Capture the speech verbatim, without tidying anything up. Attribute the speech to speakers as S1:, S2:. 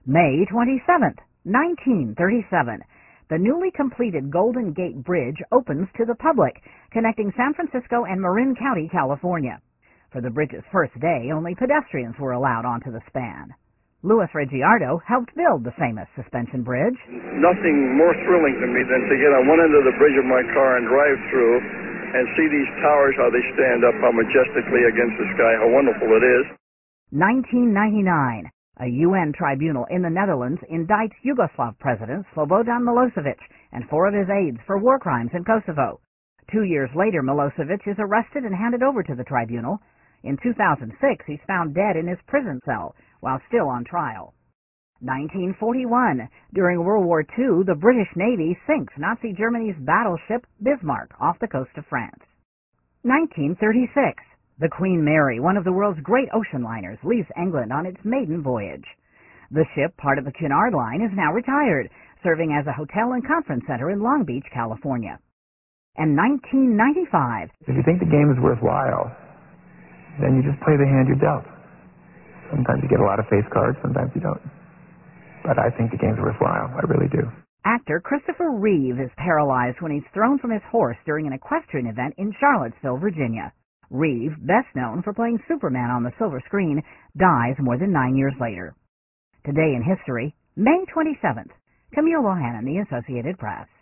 S1: May twenty-seventh, nineteen thirty-seven. The newly completed Golden Gate Bridge opens to the public, connecting San Francisco and Marin County, California. For the bridge's first day, only pedestrians were allowed onto the span. Louis Reggiardo helped build the famous suspension bridge.
S2: Nothing more thrilling to me than to get on one end of the bridge of my car and drive through and see these towers, how they stand up, how majestically against the sky, how wonderful it is.
S1: nineteen ninety-nine. A U N tribunal in the Netherlands indicts Yugoslav President Slobodan Milosevic and four of his aides for war crimes in Kosovo. Two years later, Milosevic is arrested and handed over to the tribunal. In two thousand six, he's found dead in his prison cell while still on trial. nineteen forty-one. During World War Two, the British Navy sinks Nazi Germany's battleship Bismarck off the coast of France. nineteen thirty-six. The Queen Mary, one of the world's great ocean liners, leaves England on its maiden voyage. The ship, part of the Cunard Line, is now retired, serving as a hotel and conference center in Long Beach, California. And nineteen ninety-five.
S3: If you think the game is worthwhile, then you just play the hand you're dealt. Sometimes you get a lot of face cards, sometimes you don't. But I think the game's worthwhile. I really do.
S1: Actor Christopher Reeve is paralyzed when he's thrown from his horse during an equestrian event in Charlottesville, Virginia. Reeve, best known for playing Superman on the silver screen, dies more than nine years later. Today in history, May twenty-seventh. Camille Lohan, The Associated Press.